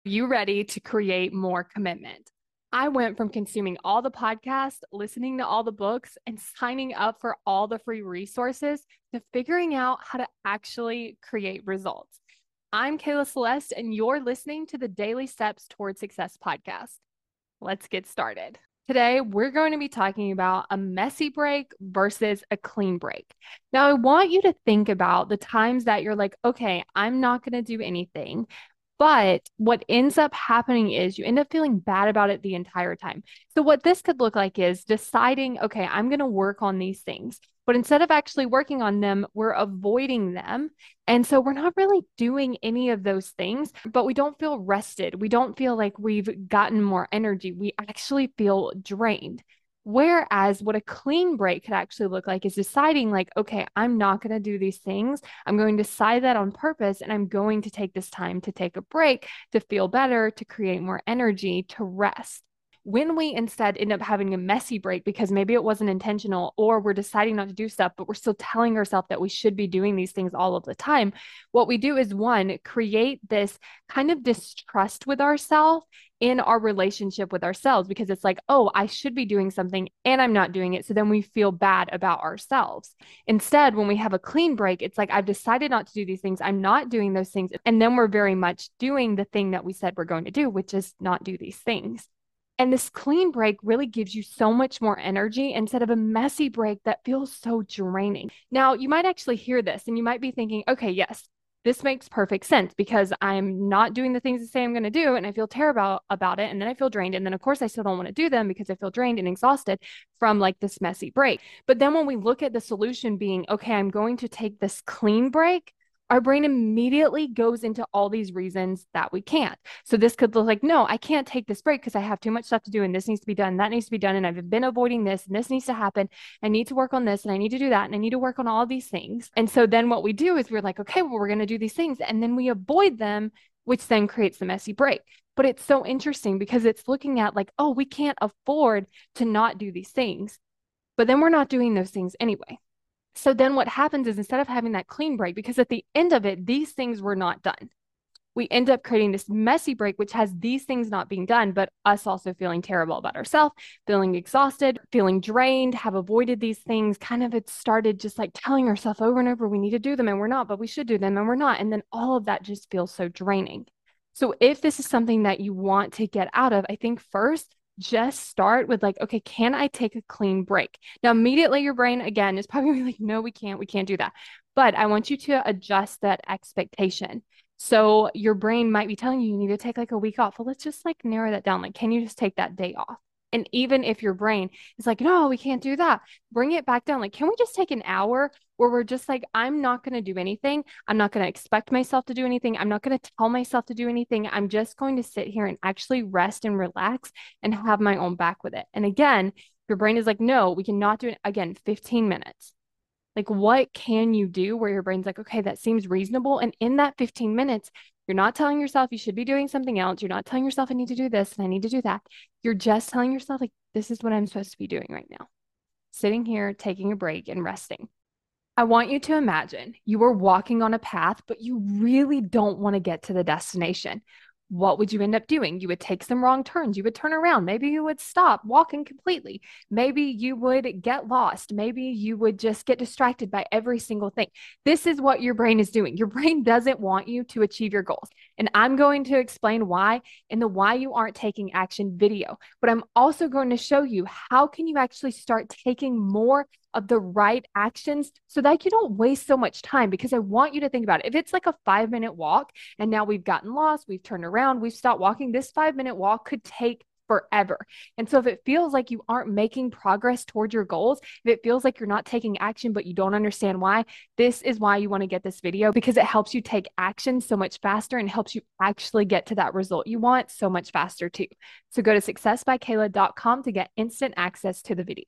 You ready to create more commitment? I went from consuming all the podcasts, listening to all the books, and signing up for all the free resources to figuring out how to actually create results. I'm Kayla Celeste, and you're listening to the Daily Steps Toward Success podcast. Let's get started. Today, we're going to be talking about a messy break versus a clean break. Now, I want you to think about the times that you're like, okay, I'm not going to do anything. But what ends up happening is you end up feeling bad about it the entire time. So, what this could look like is deciding, okay, I'm going to work on these things. But instead of actually working on them, we're avoiding them. And so we're not really doing any of those things, but we don't feel rested. We don't feel like we've gotten more energy. We actually feel drained. Whereas what a clean break could actually look like is deciding, like, okay, I'm not going to do these things. I'm going to decide that on purpose, and I'm going to take this time to take a break, to feel better, to create more energy, to rest. When we instead end up having a messy break because maybe it wasn't intentional or we're deciding not to do stuff, but we're still telling ourselves that we should be doing these things all of the time, what we do is one, create this kind of distrust with ourselves in our relationship with ourselves because it's like, oh, I should be doing something and I'm not doing it. So then we feel bad about ourselves. Instead, when we have a clean break, it's like, I've decided not to do these things. I'm not doing those things. And then we're very much doing the thing that we said we're going to do, which is not do these things. And this clean break really gives you so much more energy instead of a messy break that feels so draining. Now, you might actually hear this and you might be thinking, okay, yes, this makes perfect sense because I'm not doing the things I say I'm going to do and I feel terrible about it. And then I feel drained. And then, of course, I still don't want to do them because I feel drained and exhausted from like this messy break. But then when we look at the solution being, okay, I'm going to take this clean break, our brain immediately goes into all these reasons that we can't. So this could look like, no, I can't take this break because I have too much stuff to do and this needs to be done, that needs to be done, and I've been avoiding this and this needs to happen. I need to work on this and I need to do that and I need to work on all these things. And so then what we do is we're like, okay, well, we're going to do these things and then we avoid them, which then creates the messy break. But it's so interesting because it's looking at like, oh, we can't afford to not do these things, but then we're not doing those things anyway. So then what happens is instead of having that clean break, because at the end of it, these things were not done, we end up creating this messy break, which has these things not being done, but us also feeling terrible about ourselves, feeling exhausted, feeling drained, have avoided these things. Kind of it started just like telling ourselves over and over, we need to do them and we're not, but we should do them and we're not. And then all of that just feels so draining. So if this is something that you want to get out of, I think first, just start with like, okay, can I take a clean break? Now, immediately your brain again is probably like, no, we can't do that. But I want you to adjust that expectation. So your brain might be telling you you need to take like a week off. Well, let's just like narrow that down. Like, can you just take that day off? And even if your brain is like, no, we can't do that, bring it back down. Like, can we just take an hour where we're just like, I'm not going to do anything. I'm not going to expect myself to do anything. I'm not going to tell myself to do anything. I'm just going to sit here and actually rest and relax and have my own back with it. And again, your brain is like, no, we cannot do it again, 15 minutes. Like, what can you do where your brain's like, okay, that seems reasonable. And in that 15 minutes, you're not telling yourself you should be doing something else. You're not telling yourself I need to do this and I need to do that. You're just telling yourself, like, this is what I'm supposed to be doing right now. Sitting here, taking a break and resting. I want you to imagine you are walking on a path, but you really don't want to get to the destination. What would you end up doing? You would take some wrong turns. You would turn around. Maybe you would stop walking completely. Maybe you would get lost. Maybe you would just get distracted by every single thing. This is what your brain is doing. Your brain doesn't want you to achieve your goals. And I'm going to explain why in the why you aren't taking action video. But I'm also going to show you how can you actually start taking more of the right actions so that you don't waste so much time, because I want you to think about it. If it's like a 5-minute walk and now we've gotten lost, we've turned around, we've stopped walking, this 5-minute walk could take forever. And so if it feels like you aren't making progress toward your goals, if it feels like you're not taking action, but you don't understand why, this is why you want to get this video, because it helps you take action so much faster and helps you actually get to that result you want so much faster too. So go to successbykayla.com to get instant access to the video.